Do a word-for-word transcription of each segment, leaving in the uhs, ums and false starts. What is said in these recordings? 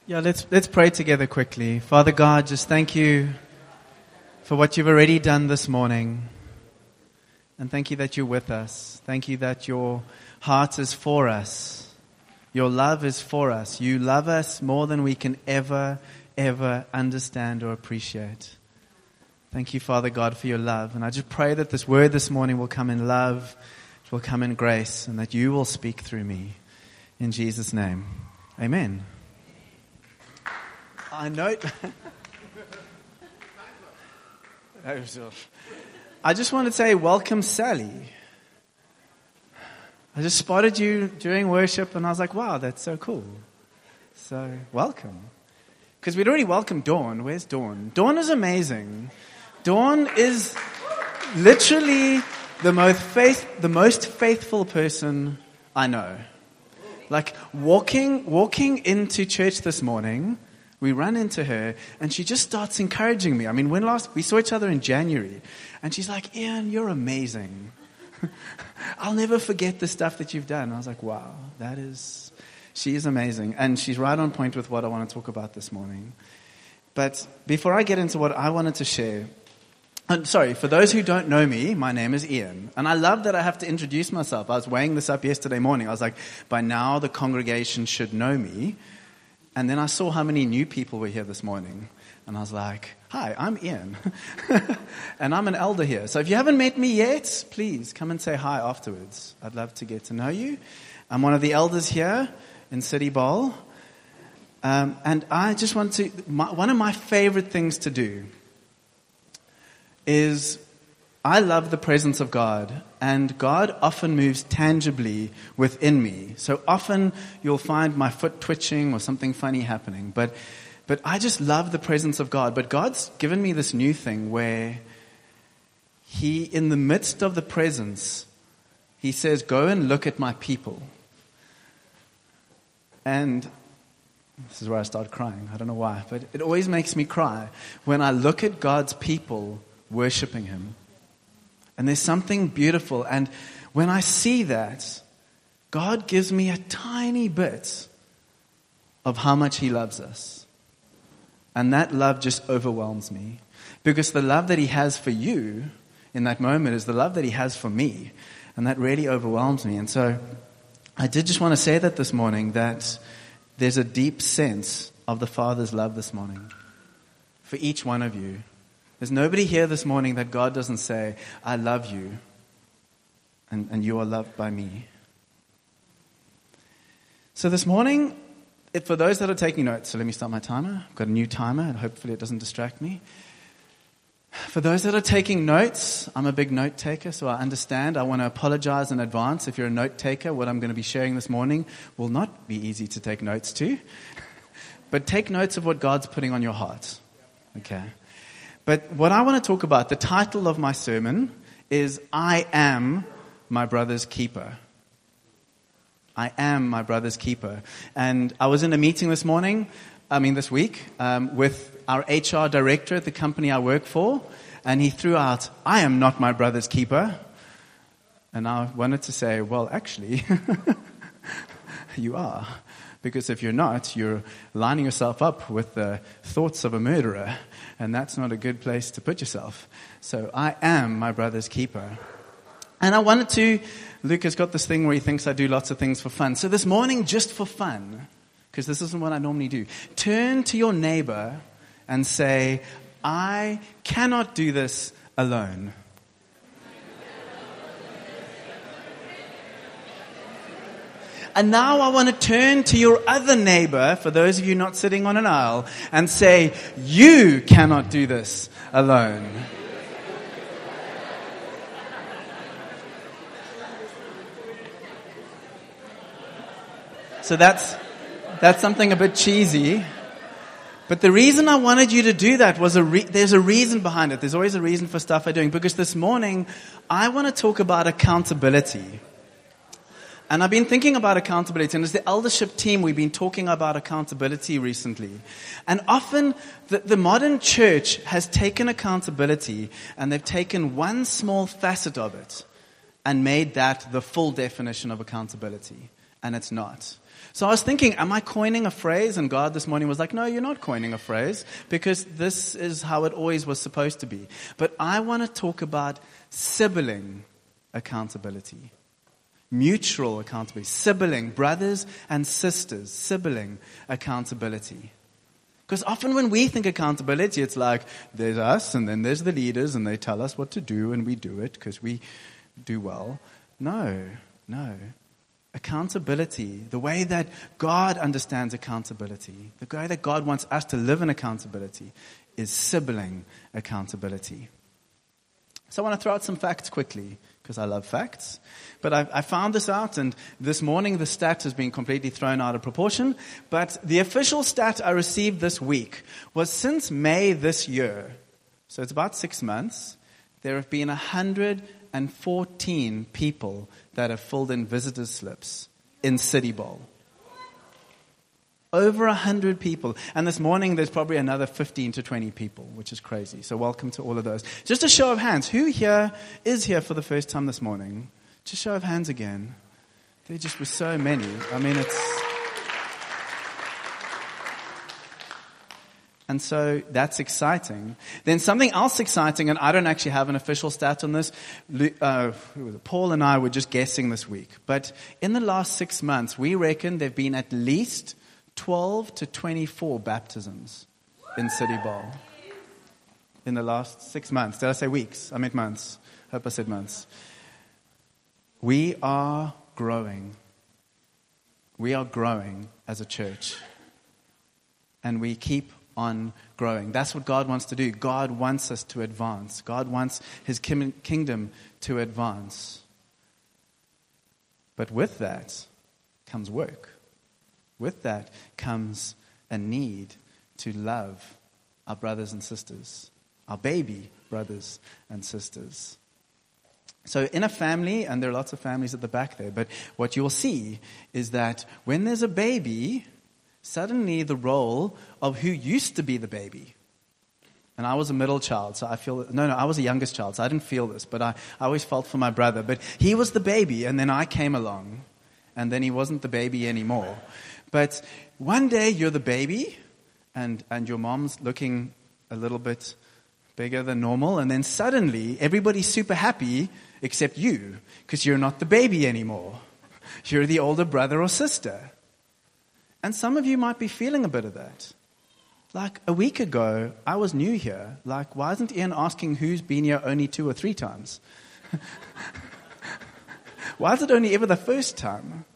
Yeah, let's let's pray together quickly. Father God, just thank you for what you've already done this morning. And thank you that you're with us. Thank you that your heart is for us. Your love is for us. You love us more than we can ever, ever understand or appreciate. Thank you, Father God, for your love. And I just pray that this word this morning will come in love, it will come in grace, and that you will speak through me. In Jesus' name, amen. I know. I just want to say welcome, Sally. I just spotted you during worship and I was like, wow, that's so cool. So welcome. Because we'd already welcomed Dawn. Where's Dawn? Dawn is amazing. Dawn is literally the most faith, the most faithful person I know. Like walking, walking into church this morning, we run into her, and she just starts encouraging me. I mean, when last we saw each other in January, and she's like, Ian, you're amazing. I'll never forget the stuff that you've done. I was like, wow, that is, she is amazing. And she's right on point with what I want to talk about this morning. But before I get into what I wanted to share, I'm sorry, for those who don't know me, my name is Ian. And I love that I have to introduce myself. I was weighing this up yesterday morning. I was like, by now the congregation should know me. And then I saw how many new people were here this morning. And I was like, hi, I'm Ian. And I'm an elder here. So if you haven't met me yet, please come and say hi afterwards. I'd love to get to know you. I'm one of the elders here in City Bowl. Um, and I just want to, my, one of my favorite things to do is I love the presence of God, and God often moves tangibly within me. So often you'll find my foot twitching or something funny happening, but but I just love the presence of God. But God's given me this new thing where He, in the midst of the presence, He says, go and look at my people. And this is where I start crying. I don't know why, but it always makes me cry when I look at God's people worshiping Him. And there's something beautiful. And when I see that, God gives me a tiny bit of how much He loves us. And that love just overwhelms me. Because the love that He has for you in that moment is the love that He has for me. And that really overwhelms me. And so I did just want to say that this morning, that there's a deep sense of the Father's love this morning for each one of you. There's nobody here this morning that God doesn't say, I love you, and, and you are loved by me. So this morning, if, for those that are taking notes, so let me start my timer. I've got a new timer, and hopefully it doesn't distract me. For those that are taking notes, I'm a big note taker, so I understand. I want to apologize in advance. If you're a note taker, what I'm going to be sharing this morning will not be easy to take notes to. But take notes of what God's putting on your heart. Okay. But what I want to talk about, the title of my sermon is I Am My Brother's Keeper. I am my brother's keeper. And I was in a meeting this morning, I mean this week, um, with our H R director at the company I work for. And he threw out, I am not my brother's keeper. And I wanted to say, well, actually, you are. Because if you're not, you're lining yourself up with the thoughts of a murderer. And that's not a good place to put yourself. So I am my brother's keeper. And I wanted to, Luke has got this thing where he thinks I do lots of things for fun. So this morning, just for fun, because this isn't what I normally do, turn to your neighbor and say, I cannot do this alone. And now I want to turn to your other neighbor, for those of you not sitting on an aisle, and say, you cannot do this alone. So that's that's something a bit cheesy. But the reason I wanted you to do that was a re- there's a reason behind it. There's always a reason for stuff I'm doing. Because this morning, I want to talk about accountability. And I've been thinking about accountability, and as the eldership team, we've been talking about accountability recently. And often, the, the modern church has taken accountability, and they've taken one small facet of it, and made that the full definition of accountability. And it's not. So I was thinking, am I coining a phrase? And God this morning was like, no, you're not coining a phrase, because this is how it always was supposed to be. But I want to talk about sibling accountability. Mutual accountability. Sibling, brothers and sisters, sibling accountability. Because often when we think accountability, it's like, there's us, and then there's the leaders, and they tell us what to do, and we do it because we do well. No, no. Accountability, the way that God understands accountability, the way that God wants us to live in accountability, is sibling accountability. So I want to throw out some facts quickly, because I love facts. But I, I found this out, and this morning the stat has been completely thrown out of proportion. But the official stat I received this week was since May this year, so it's about six months, there have been one hundred fourteen people that have filled in visitors slips in City Bowl. Over one hundred people. And this morning there's probably another fifteen to twenty people, which is crazy. So welcome to all of those. Just a show of hands. Who here is here for the first time this morning? Just show of hands again. There just were so many. I mean, it's... And so that's exciting. Then something else exciting, and I don't actually have an official stat on this. Uh, who was it? Paul and I were just guessing this week. But in the last six months, we reckon there have been at least twelve to twenty-four baptisms in City Bowl. In the last six months. Did I say weeks? I meant months. I hope I said months. We are growing. We are growing as a church. And we keep on growing. That's what God wants to do. God wants us to advance. God wants His kingdom to advance. But with that comes work. With that comes a need to love our brothers and sisters, our baby brothers and sisters. So in a family, and there are lots of families at the back there, but what you'll see is that when there's a baby, suddenly the role of who used to be the baby, and I was a middle child, so I feel, no, no, I was a youngest child, so I didn't feel this, but I, I always felt for my brother, but he was the baby, and then I came along, and then he wasn't the baby anymore. But one day you're the baby, and, and your mom's looking a little bit bigger than normal, and then suddenly everybody's super happy except you, because you're not the baby anymore. You're the older brother or sister. And some of you might be feeling a bit of that. Like a week ago, I was new here. Like, why isn't Ian asking who's been here only two or three times? Why is it only ever the first time?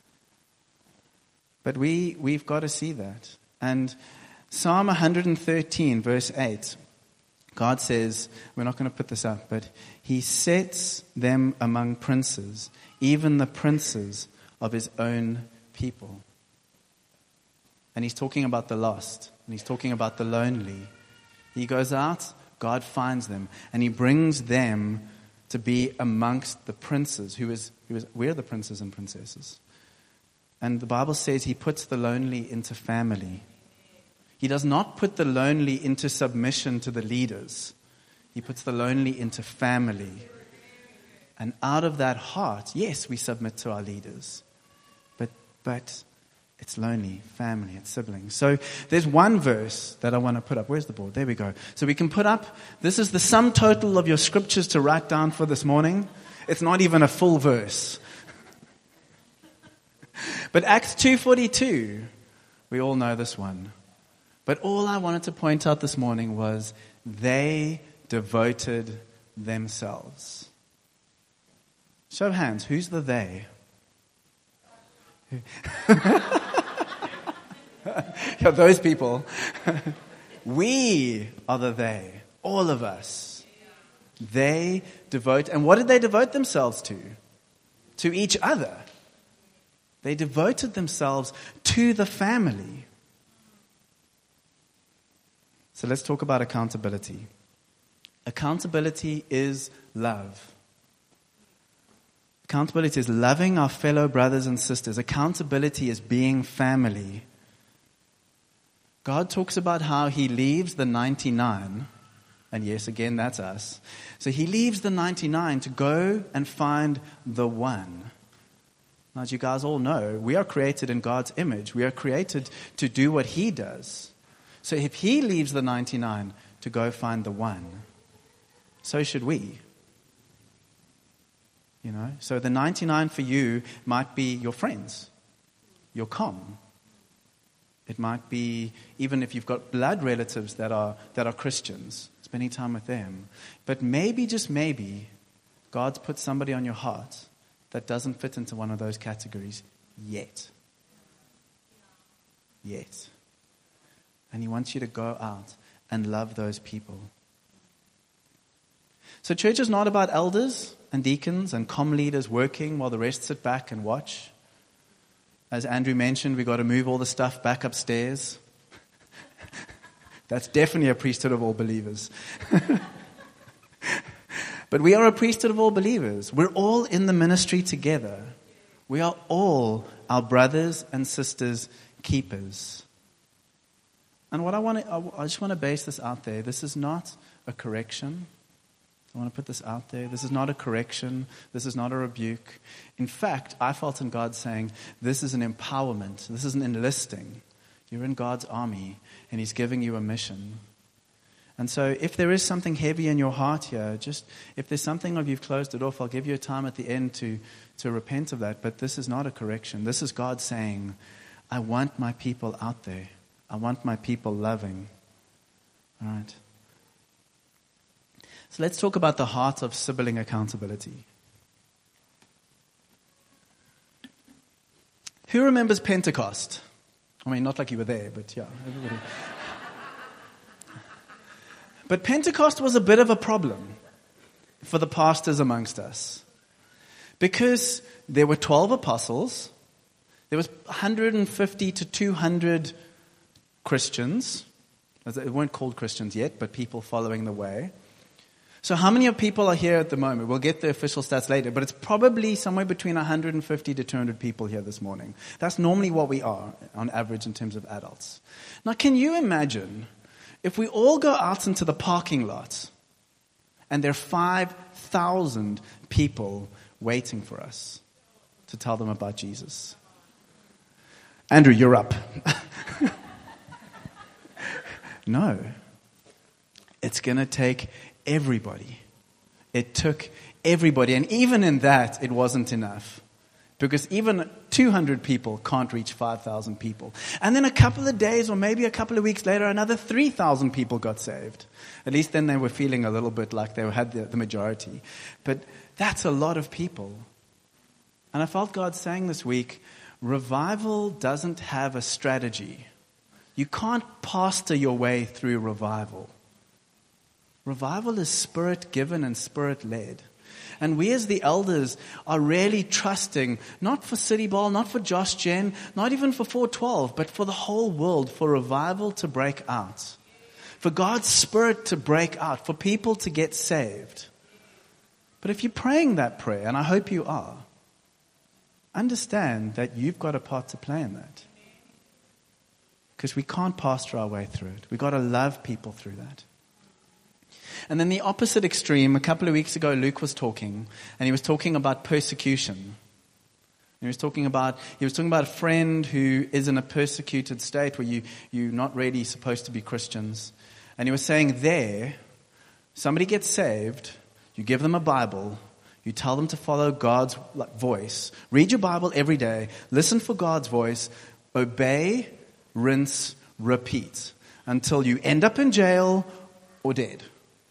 But we, we've got to see that. And Psalm one thirteen, verse eight, God says, we're not going to put this up, but He sets them among princes, even the princes of His own people. And He's talking about the lost, and He's talking about the lonely. He goes out, God finds them, and He brings them to be amongst the princes, who is, who is we're the princes and princesses. And the Bible says He puts the lonely into family. He does not put the lonely into submission to the leaders. He puts the lonely into family. And out of that heart, yes, we submit to our leaders. But but it's lonely, family, it's siblings. So there's one verse that I want to put up. Where's the board? There we go. So we can put up, this is the sum total of your scriptures to write down for this morning. It's not even a full verse. But Acts two forty-two, we all know this one. But all I wanted to point out this morning was they devoted themselves. Show of hands, who's the they? Yeah, those people. We are the they, all of us. They devote, and what did they devote themselves to? To each other. They devoted themselves to the family. So let's talk about accountability. Accountability is love. Accountability is loving our fellow brothers and sisters. Accountability is being family. God talks about how He leaves the ninety-nine, and yes, again, that's us. So He leaves the ninety-nine to go and find the one. Now, as you guys all know, we are created in God's image. We are created to do what He does. So if He leaves the ninety-nine to go find the one, so should we. You know, so the ninety-nine for you might be your friends, your com. It might be even if you've got blood relatives that are that are Christians, spending time with them. But maybe, just maybe, God's put somebody on your heart that doesn't fit into one of those categories yet. Yet. And He wants you to go out and love those people. So church is not about elders and deacons and comm leaders working while the rest sit back and watch. As Andrew mentioned, we've got to move all the stuff back upstairs. That's definitely a priesthood of all believers. But we are a priesthood of all believers. We're all in the ministry together. We are all our brothers and sisters' keepers. And what I want to, I just want to base this out there. This is not a correction. I want to put this out there. This is not a correction. This is not a rebuke. In fact, I felt in God saying, this is an empowerment. This is an enlisting. You're in God's army, and He's giving you a mission. And so if there is something heavy in your heart here, just if there's something of you've closed it off, I'll give you a time at the end to, to repent of that. But this is not a correction. This is God saying, I want my people out there. I want my people loving. All right. So let's talk about the heart of sibling accountability. Who remembers Pentecost? I mean, not like you were there, but yeah, everybody. But Pentecost was a bit of a problem for the pastors amongst us. Because there were twelve apostles, there was one hundred fifty to two hundred Christians. They weren't called Christians yet, but people following the way. So how many of people are here at the moment? We'll get the official stats later, but it's probably somewhere between one hundred fifty to two hundred people here this morning. That's normally what we are on average in terms of adults. Now, can you imagine if we all go out into the parking lot and there are five thousand people waiting for us to tell them about Jesus? Andrew, you're up. No. It's going to take everybody. It took everybody. And even in that, it wasn't enough. Because even two hundred people can't reach five thousand people. And then a couple of days or maybe a couple of weeks later, another three thousand people got saved. At least then they were feeling a little bit like they had the, the majority. But that's a lot of people. And I felt God saying this week, revival doesn't have a strategy. You can't pastor your way through revival. Revival is spirit-given and spirit-led. And we as the elders are really trusting, not for City Bowl, not for Josh Gen, not even for four twelve, but for the whole world, for revival to break out. For God's Spirit to break out, for people to get saved. But if you're praying that prayer, and I hope you are, understand that you've got a part to play in that. Because we can't pastor our way through it. We've got to love people through that. And then the opposite extreme, a couple of weeks ago, Luke was talking, and he was talking about persecution. He was talking about he was talking about a friend who is in a persecuted state where you, you're not really supposed to be Christians. And he was saying there, somebody gets saved, you give them a Bible, you tell them to follow God's voice, read your Bible every day, listen for God's voice, obey, rinse, repeat, until you end up in jail or dead.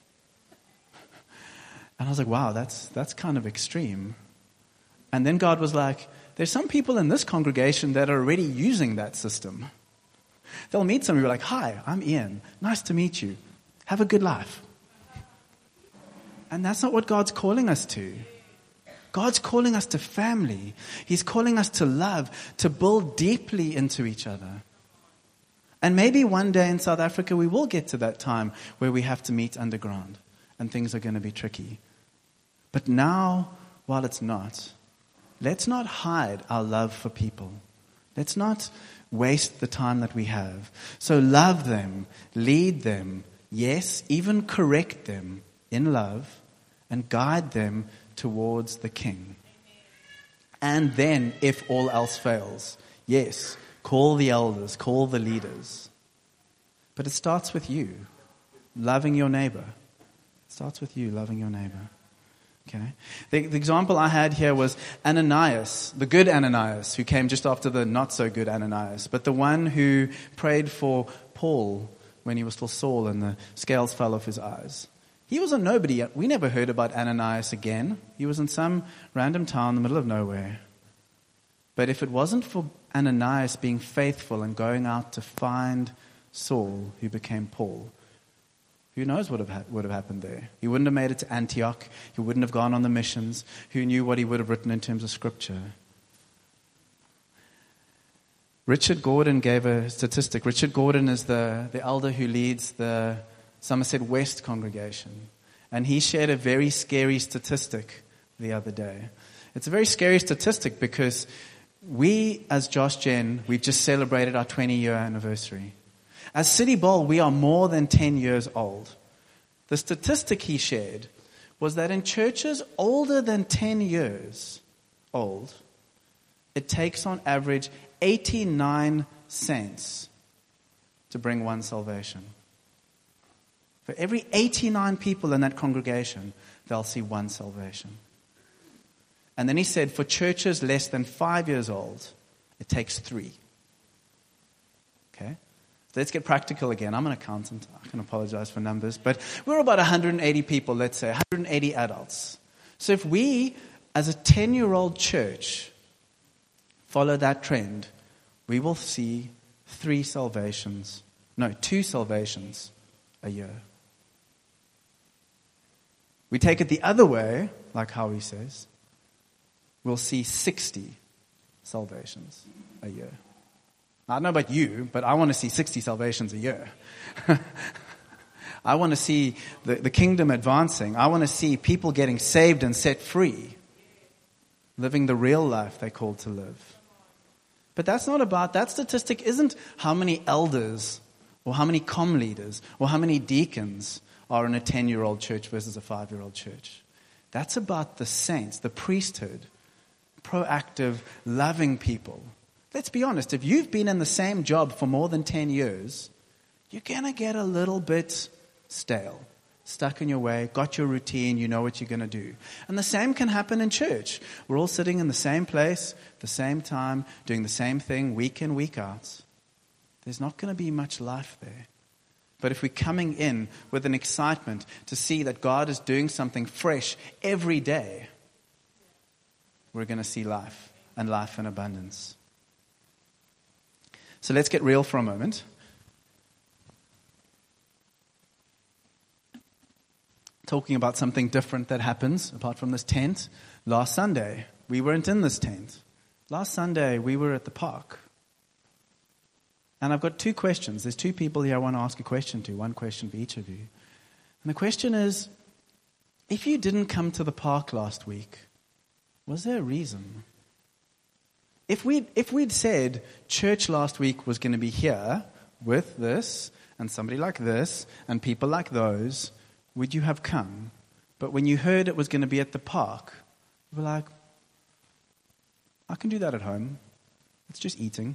And I was like, wow, that's that's kind of extreme. And then God was like, there's some people in this congregation that are already using that system. They'll meet somebody like, hi, I'm Ian. Nice to meet you. Have a good life. And that's not what God's calling us to. God's calling us to family. He's calling us to love, to build deeply into each other. And maybe one day in South Africa we will get to that time where we have to meet underground and things are going to be tricky. But now, while it's not, let's not hide our love for people. Let's not waste the time that we have. So love them, lead them, yes, even correct them in love, and guide them towards the King. And then, if all else fails, yes, call the elders, call the leaders. But it starts with you, loving your neighbor. It starts with you, loving your neighbor. Okay. The, the example I had here was Ananias, the good Ananias, who came just after the not so good Ananias, but the one who prayed for Paul when he was still Saul and the scales fell off his eyes. He was a nobody. We never heard about Ananias again. He was in some random town in the middle of nowhere. But if it wasn't for Ananias being faithful and going out to find Saul, who became Paul, who knows what would have, would have happened there? He wouldn't have made it to Antioch. He wouldn't have gone on the missions. Who knew what he would have written in terms of scripture? Richard Gordon gave a statistic. Richard Gordon is the, the elder who leads the Somerset West congregation. And he shared a very scary statistic the other day. It's a very scary statistic because we, as Josh Gen, we've just celebrated our twenty-year anniversary. As City Bowl, we are more than ten years old. The statistic he shared was that in churches older than ten years old, it takes on average eighty-nine cents to bring one salvation. For every eighty-nine people in that congregation, they'll see one salvation. And then he said for churches less than five years old, it takes three. Okay? So let's get practical again. I'm an accountant. I can apologize for numbers. But we're about one hundred eighty people, let's say, one hundred eighty adults. So if we, as a ten-year-old church, follow that trend, we will see three salvations. No, two salvations a year. We take it the other way, like Howie says, we'll see sixty salvations a year. I don't know about you, but I want to see sixty salvations a year. I want to see the, the kingdom advancing. I want to see people getting saved and set free, living the real life they're called to live. But that's not about, that statistic isn't how many elders or how many comm leaders or how many deacons are in a ten-year-old church versus a five-year-old church. That's about the saints, the priesthood, proactive, loving people. Let's be honest, if you've been in the same job for more than ten years, you're going to get a little bit stale, stuck in your way, got your routine, you know what you're going to do. And the same can happen in church. We're all sitting in the same place, the same time, doing the same thing week in, week out. There's not going to be much life there. But if we're coming in with an excitement to see that God is doing something fresh every day, we're going to see life and life in abundance. So let's get real for a moment. Talking about something different that happens apart from this tent. Last Sunday, we weren't in this tent. Last Sunday, we were at the park. And I've got two questions. There's two people here I want to ask a question to. One question for each of you. And the question is, if you didn't come to the park last week, was there a reason? If we'd, if we'd said church last week was going to be here with this and somebody like this and people like those, would you have come? But when you heard it was going to be at the park, you were like, I can do that at home. It's just eating.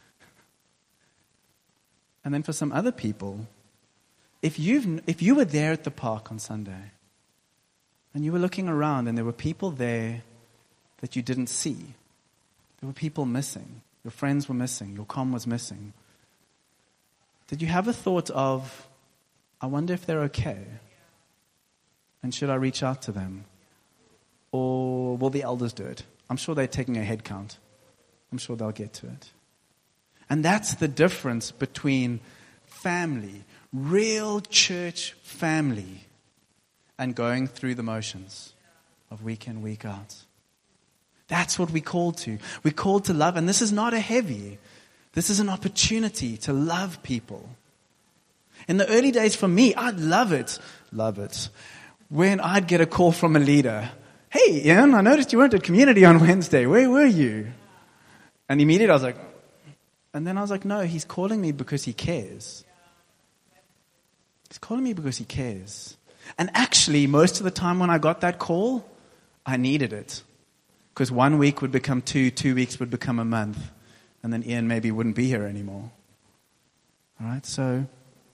And then for some other people, if you've if you were there at the park on Sunday and you were looking around and there were people there that you didn't see, there were people missing, your friends were missing, your comm was missing, did you have a thought of, I wonder if they're okay? And should I reach out to them? Or will the elders do it? I'm sure they're taking a head count. I'm sure they'll get to it. And that's the difference between family, real church family, and going through the motions of week in, week out. That's what we're called to. We're called to love, and this is not a heavy. This is an opportunity to love people. In the early days for me, I'd love it, love it, when I'd get a call from a leader. Hey, Ian, I noticed you weren't at community on Wednesday. Where were you? And immediately I was like, and then I was like, no, he's calling me because he cares. He's calling me because he cares. And actually, most of the time when I got that call, I needed it. Because one week would become two, two weeks would become a month, and then Ian maybe wouldn't be here anymore. All right, so,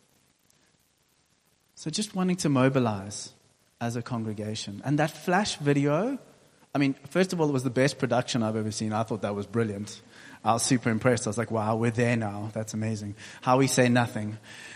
so just wanting to mobilize as a congregation. And that flash video, I mean, first of all, it was the best production I've ever seen. I thought that was brilliant. I was super impressed. I was like, wow, we're there now. That's amazing. How we say nothing.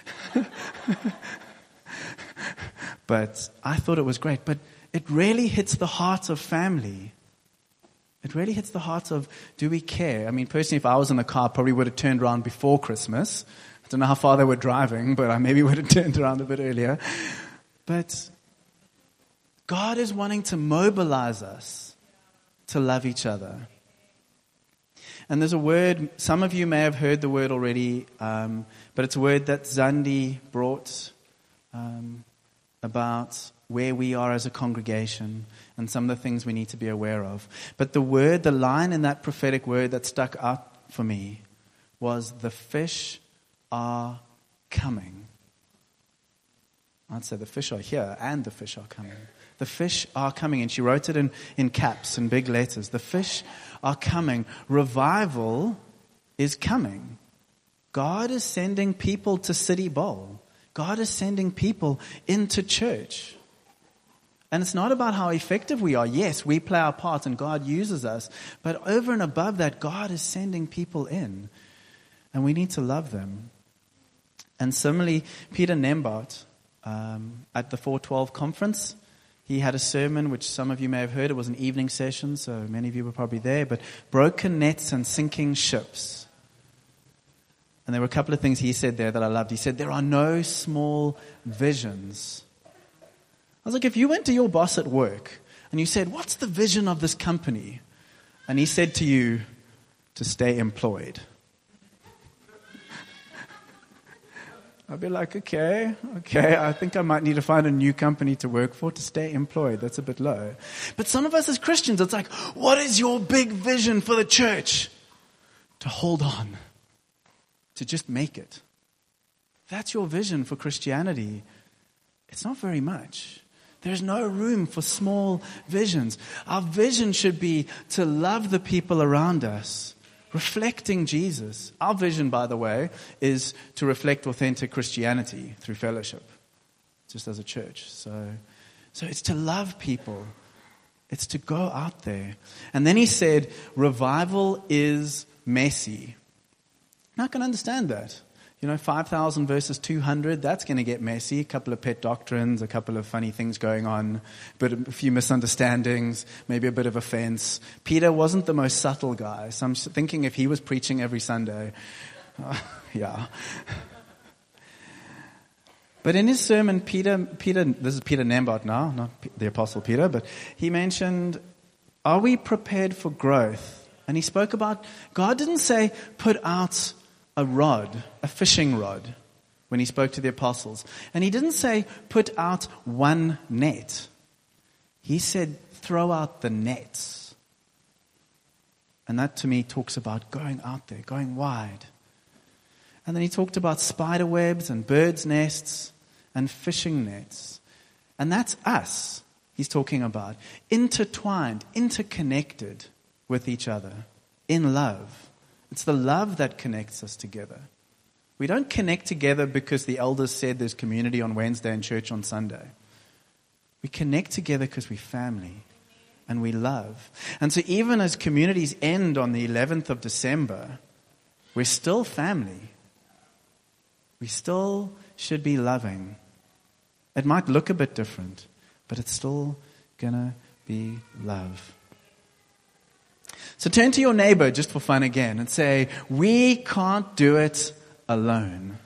But I thought it was great. But it really hits the heart of family. It really hits the heart of, do we care? I mean, personally, if I was in the car, I probably would have turned around before Christmas. I don't know how far they were driving, but I maybe would have turned around a bit earlier. But God is wanting to mobilize us to love each other. And there's a word, some of you may have heard the word already, um, but it's a word that Zandi brought um, about where we are as a congregation and some of the things we need to be aware of. But the word, the line in that prophetic word that stuck out for me was, the fish are coming. I'd say the fish are here and the fish are coming. The fish are coming. And she wrote it in, in caps, in big letters. The fish are coming. Revival is coming. God is sending people to City Bowl. God is sending people into church. And it's not about how effective we are. Yes, we play our part and God uses us. But over and above that, God is sending people in. And we need to love them. And similarly, Peter Nembart, um, at the four twelve conference, he had a sermon which some of you may have heard. It was an evening session, so many of you were probably there. But broken nets and sinking ships. And there were a couple of things he said there that I loved. He said, there are no small visions. I was like, if you went to your boss at work and you said, what's the vision of this company? And he said to you, to stay employed. I'd be like, okay, okay, I think I might need to find a new company to work for to stay employed. That's a bit low. But some of us as Christians, it's like, what is your big vision for the church? To hold on. To just make it. That's your vision for Christianity. It's not very much. There's no room for small visions. Our vision should be to love the people around us, reflecting Jesus. Our vision, by the way, is to reflect authentic Christianity through fellowship, just as a church. So, so it's to love people. It's to go out there. And then he said, revival is messy. Now I can understand that. You know, five thousand versus two hundred, that's going to get messy. A couple of pet doctrines, a couple of funny things going on, but a few misunderstandings, maybe a bit of offense. Peter wasn't the most subtle guy, so I'm thinking if he was preaching every Sunday, uh, yeah. But in his sermon, Peter, Peter, this is Peter Nembart now, not the Apostle Peter, but he mentioned, are we prepared for growth? And he spoke about, God didn't say, put out a rod, a fishing rod, when he spoke to the apostles. And he didn't say, put out one net. He said, throw out the nets. And that to me talks about going out there, going wide. And then he talked about spider webs and birds' nests and fishing nets. And that's us he's talking about. Intertwined, interconnected with each other in love. It's the love that connects us together. We don't connect together because the elders said there's community on Wednesday and church on Sunday. We connect together because we're family and we love. And so even as communities end on the eleventh of December, we're still family. We still should be loving. It might look a bit different, but it's still going to be love. So turn to your neighbor just for fun again and say, we can't do it alone.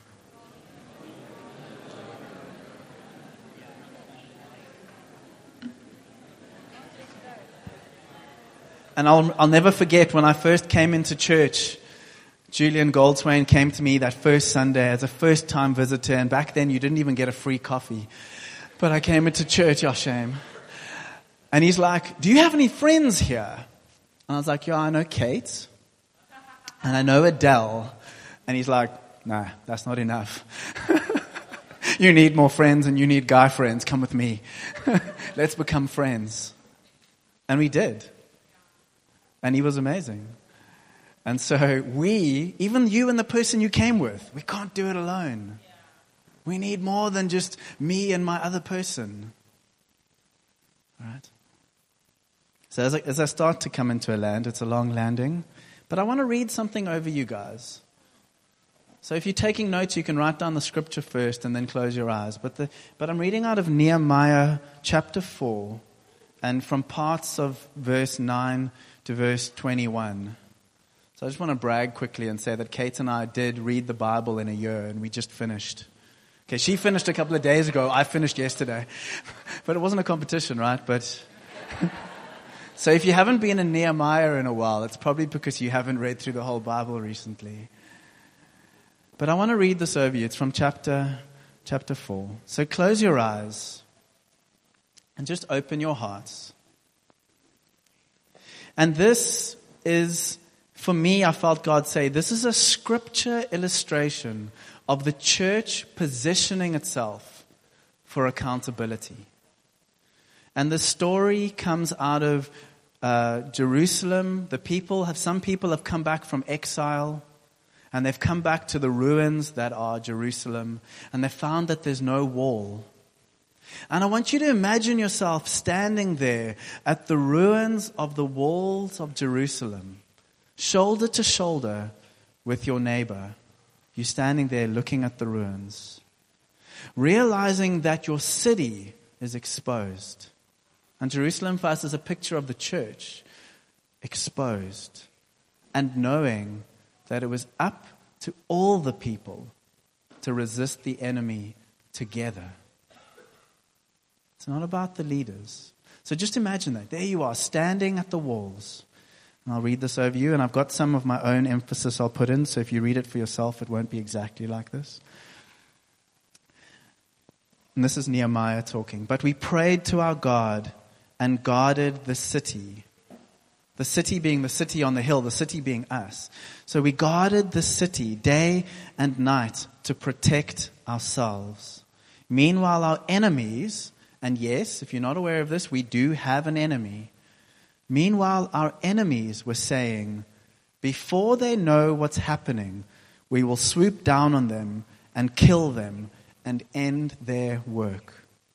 And I'll, I'll never forget when I first came into church, Julian Goldswain came to me that first Sunday as a first time visitor. And back then you didn't even get a free coffee. But I came into church, oh shame. And he's like, do you have any friends here? And I was like, yeah, I know Kate. And I know Adele. And he's like, nah, that's not enough. You need more friends and you need guy friends. Come with me. Let's become friends. And we did. And he was amazing. And so we, even you and the person you came with, we can't do it alone. We need more than just me and my other person. All right? So as I, as I start to come into a land, it's a long landing, but I want to read something over you guys. So if you're taking notes, you can write down the scripture first and then close your eyes. But the, but I'm reading out of Nehemiah chapter four, and from parts of verse nine to verse twenty-one. So I just want to brag quickly and say that Kate and I did read the Bible in a year, and we just finished. Okay, she finished a couple of days ago. I finished yesterday. But it wasn't a competition, right? But so if you haven't been in Nehemiah in a while, it's probably because you haven't read through the whole Bible recently. But I want to read this over you. It's from chapter chapter four. So close your eyes and just open your hearts. And this is, for me, I felt God say, this is a scripture illustration of the church positioning itself for accountability. And the story comes out of uh, Jerusalem. The people have, some people have come back from exile, and they've come back to the ruins that are Jerusalem, and they've found that there's no wall. And I want you to imagine yourself standing there at the ruins of the walls of Jerusalem, shoulder to shoulder with your neighbor. You're standing there looking at the ruins, realizing that your city is exposed. And Jerusalem for us is a picture of the church, exposed, and knowing that it was up to all the people to resist the enemy together. It's not about the leaders. So just imagine that. There you are, standing at the walls. And I'll read this over you, and I've got some of my own emphasis I'll put in, so if you read it for yourself, it won't be exactly like this. And this is Nehemiah talking. But we prayed to our God and guarded the city. The city being the city on the hill, the city being us. So we guarded the city day and night to protect ourselves. Meanwhile, our enemies, and yes, if you're not aware of this, we do have an enemy. Meanwhile, our enemies were saying, before they know what's happening, we will swoop down on them and kill them and end their work.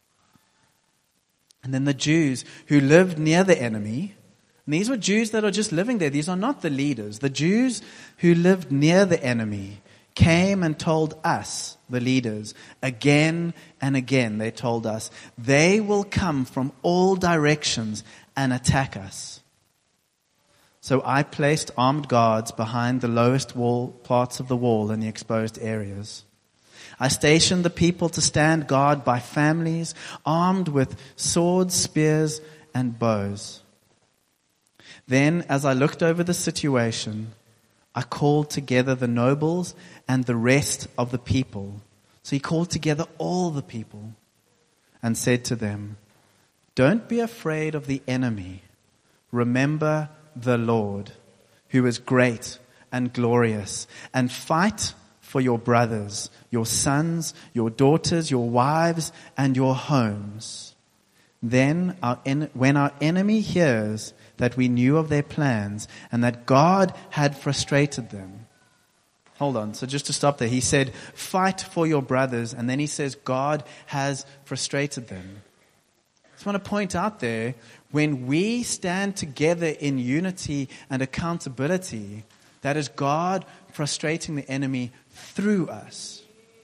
And then the Jews who lived near the enemy, and these were Jews that are just living there. These are not the leaders. The Jews who lived near the enemy came and told us, the leaders, again and again. They told us, they will come from all directions and attack us. So I placed armed guards behind the lowest wall parts of the wall in the exposed areas. I stationed the people to stand guard by families, armed with swords, spears, and bows. Then, as I looked over the situation, I called together the nobles and the rest of the people. So he called together all the people and said to them, don't be afraid of the enemy. Remember the Lord, who is great and glorious, and fight for your brothers, your sons, your daughters, your wives, and your homes. Then our en- when our enemy hears that we knew of their plans and that God had frustrated them. Hold on, so just to stop there, he said, fight for your brothers, and then he says, God has frustrated them. I just want to point out there, when we stand together in unity and accountability, that is God frustrating the enemy through us.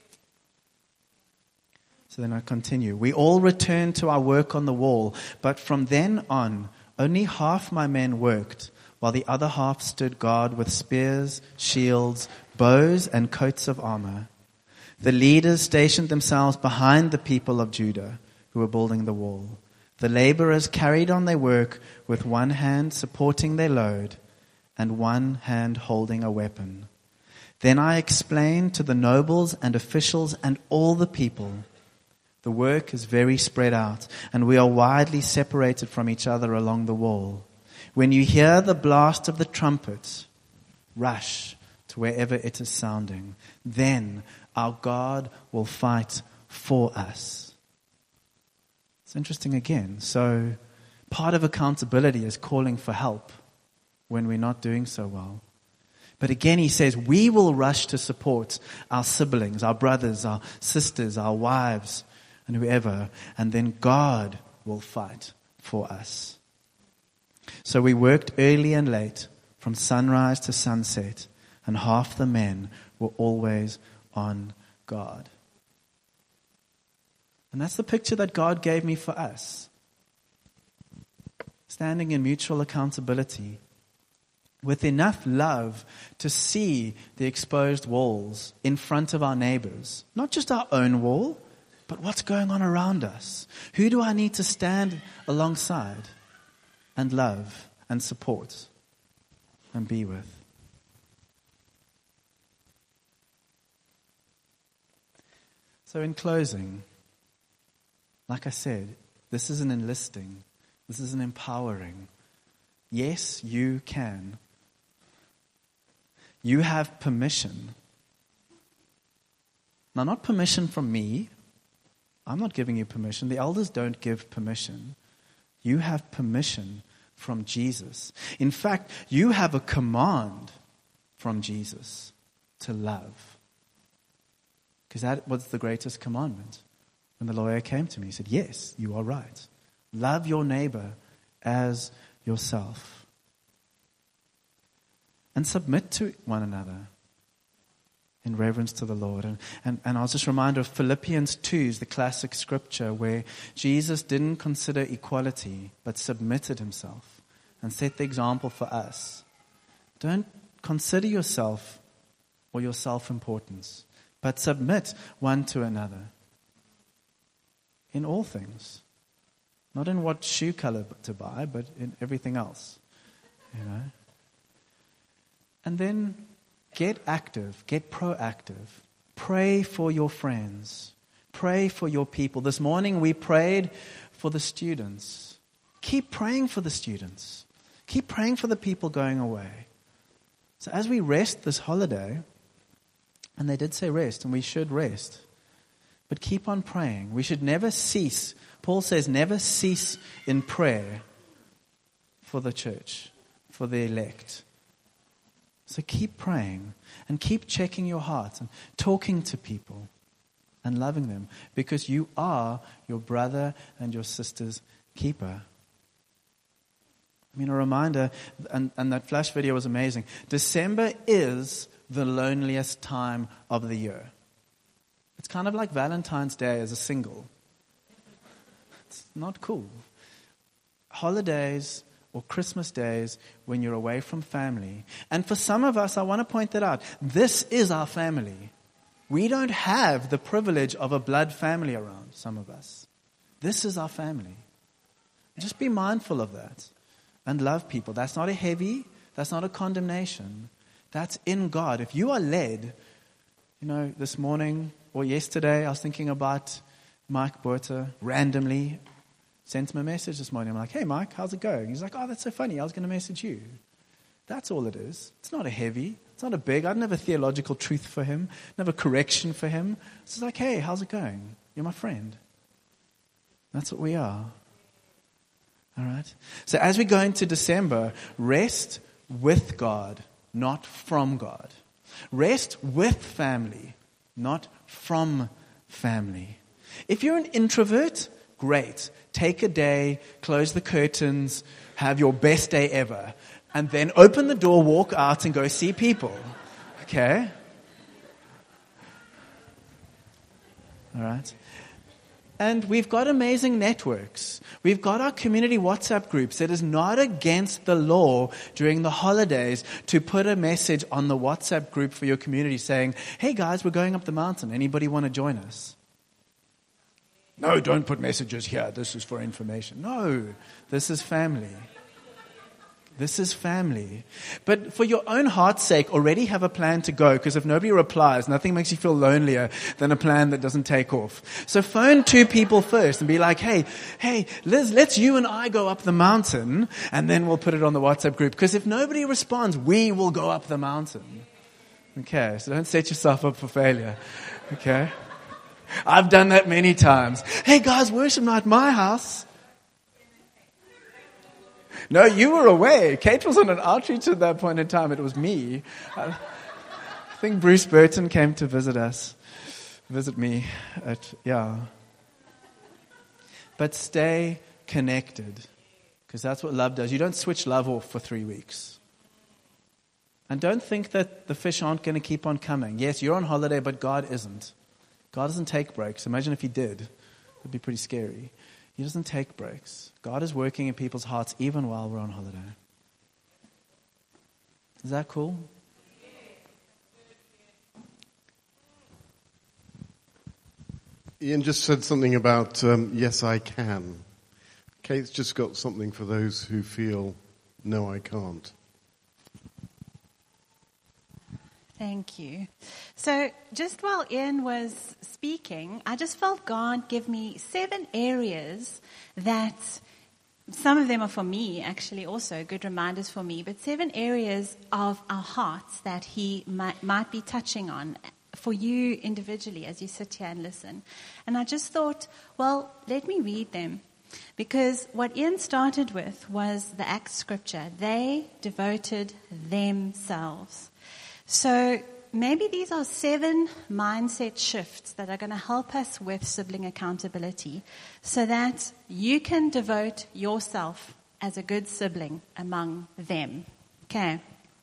So then I continue. We all returned to our work on the wall, but from then on, only half my men worked, while the other half stood guard with spears, shields, bows, and coats of armor. The leaders stationed themselves behind the people of Judah who were building the wall. The laborers carried on their work with one hand supporting their load and one hand holding a weapon. Then I explained to the nobles and officials and all the people, the work is very spread out, and we are widely separated from each other along the wall. When you hear the blast of the trumpet, rush to wherever it is sounding. Then our God will fight for us. It's interesting again. So part of accountability is calling for help when we're not doing so well. But again, he says, we will rush to support our siblings, our brothers, our sisters, our wives, and whoever. And then God will fight for us. So we worked early and late, from sunrise to sunset, and half the men were always on guard. And that's the picture that God gave me for us. Standing in mutual accountability, with enough love to see the exposed walls in front of our neighbors. Not just our own wall, but what's going on around us. Who do I need to stand alongside and love and support and be with? So in closing, like I said, this is an enlisting. This is an empowering. Yes, you can. You have permission. Now, not permission from me. I'm not giving you permission. The elders don't give permission. You have permission from Jesus. In fact, you have a command from Jesus to love. Because that was the greatest commandment. When the lawyer came to me, he said, yes, you are right. Love your neighbor as yourself. And submit to one another in reverence to the Lord. And, and, and I was just reminded of Philippians two, the classic scripture, where Jesus didn't consider equality, but submitted himself and set the example for us. Don't consider yourself or your self-importance, but submit one to another in all things. Not in what shoe color to buy, but in everything else. You know. And then get active, get proactive. Pray for your friends. Pray for your people. This morning we prayed for the students. Keep praying for the students. Keep praying for the people going away. So as we rest this holiday, and they did say rest, and we should rest, but keep on praying. We should never cease. Paul says never cease in prayer for the church, for the elect. So keep praying and keep checking your heart and talking to people and loving them, because you are your brother and your sister's keeper. I mean, a reminder, and, and that flash video was amazing. December is the loneliest time of the year. It's kind of like Valentine's Day as a single. It's not cool. Holidays or Christmas days when you're away from family. And for some of us, I want to point that out. This is our family. We don't have the privilege of a blood family around, some of us. This is our family. Just be mindful of that and love people. That's not a heavy, that's not a condemnation. That's in God. If you are led, you know, this morning or yesterday, I was thinking about Mike Borta randomly. Sent him a message this morning. I'm like, hey, Mike, how's it going? He's like, oh, that's so funny. I was going to message you. That's all it is. It's not a heavy. It's not a big. I didn't have a theological truth for him. I didn't have a correction for him. It's just like, hey, how's it going? You're my friend. That's what we are. All right? So as we go into December, rest with God, not from God. Rest with family, not from family. If you're an introvert, great. Take a day, close the curtains, have your best day ever, and then open the door, walk out, and go see people. Okay? All right? And we've got amazing networks. We've got our community WhatsApp groups. It is not against the law during the holidays to put a message on the WhatsApp group for your community saying, hey guys, we're going up the mountain. Anybody want to join us? No, don't put messages here. This is for information. No, this is family. This is family. But for your own heart's sake, already have a plan to go, because if nobody replies, nothing makes you feel lonelier than a plan that doesn't take off. So phone two people first and be like, hey, hey, Liz, let's you and I go up the mountain, and then we'll put it on the WhatsApp group. Because if nobody responds, we will go up the mountain. Okay, so don't set yourself up for failure. Okay? I've done that many times. Hey guys, worship night at my house. No, you were away. Kate was on an outreach at that point in time. It was me. I think Bruce Burton came to visit us, visit me. At, yeah. But stay connected, because that's what love does. You don't switch love off for three weeks. And don't think that the fish aren't going to keep on coming. Yes, you're on holiday, but God isn't. God doesn't take breaks. Imagine if he did. It would be pretty scary. He doesn't take breaks. God is working in people's hearts even while we're on holiday. Is that cool? Ian just said something about, um, yes, I can. Kate's just got something for those who feel, no, I can't. Thank you. So just while Ian was speaking, I just felt God give me seven areas that, some of them are for me, actually also good reminders for me, but seven areas of our hearts that he might, might be touching on for you individually as you sit here and listen. And I just thought, well, let me read them. Because what Ian started with was the Acts scripture. They devoted themselves. So maybe these are seven mindset shifts that are going to help us with sibling accountability so that you can devote yourself as a good sibling among them. Okay.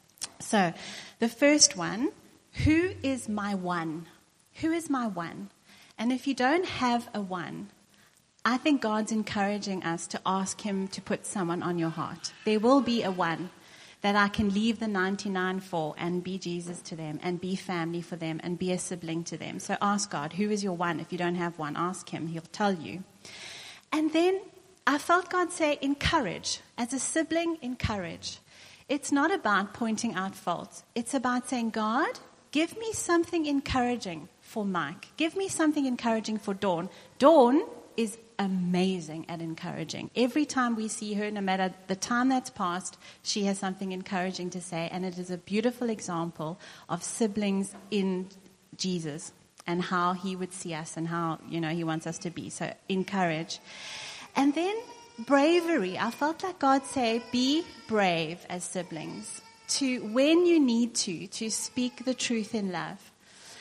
So the first one, who is my one? Who is my one? And if you don't have a one, I think God's encouraging us to ask him to put someone on your heart. There will be a one that I can leave the ninety-nine for and be Jesus to them and be family for them and be a sibling to them. So ask God, who is your one? If you don't have one, ask him. He'll tell you. And then I felt God say, encourage. As a sibling, encourage. It's not about pointing out faults. It's about saying, God, give me something encouraging for Mike. Give me something encouraging for Dawn. Dawn is amazing at encouraging. Every time we see her, no matter the time that's passed, she has something encouraging to say. And it is a beautiful example of siblings in Jesus and how he would see us and how, you know, he wants us to be. So encourage. And then bravery. I felt like God say, be brave as siblings. To, when you need to, to speak the truth in love.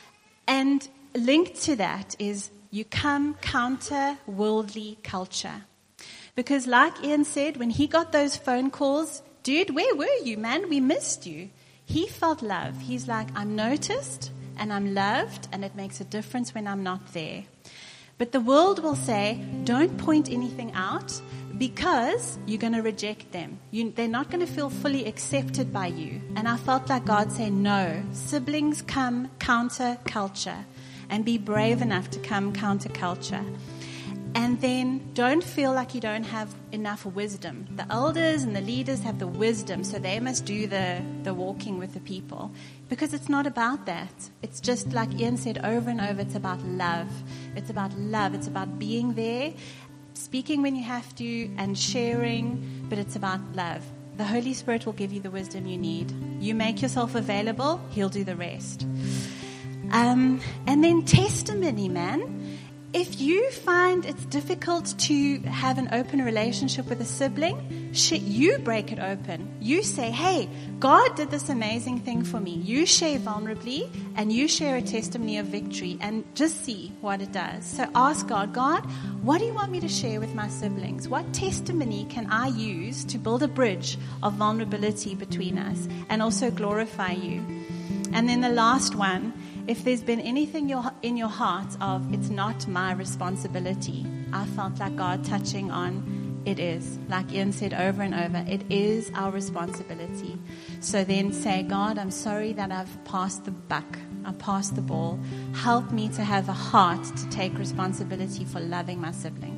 And linked to that is you come counter worldly culture. Because like Ian said, when he got those phone calls, dude, where were you, man? We missed you. He felt love. He's like, I'm noticed and I'm loved, and it makes a difference when I'm not there. But the world will say, don't point anything out because you're going to reject them. You, they're not going to feel fully accepted by you. And I felt like God said, no, siblings come counter culture. And be brave enough to come counterculture. And then don't feel like you don't have enough wisdom. The elders and the leaders have the wisdom, so they must do the, the walking with the people. Because it's not about that. It's just like Ian said over and over, it's about love. It's about love. It's about being there, speaking when you have to, and sharing, but it's about love. The Holy Spirit will give you the wisdom you need. You make yourself available, he'll do the rest. Um, and then testimony, man. If you find it's difficult to have an open relationship with a sibling, sh- you break it open. You say, hey, God did this amazing thing for me. You share vulnerably and you share a testimony of victory and just see what it does. So ask God, God, what do you want me to share with my siblings? What testimony can I use to build a bridge of vulnerability between us and also glorify you? And then the last one, if there's been anything in your heart of it's not my responsibility, I felt like God touching on it is. Like Ian said over and over, it is our responsibility. So then say, God, I'm sorry that I've passed the buck. I passed the ball. Help me to have a heart to take responsibility for loving my siblings.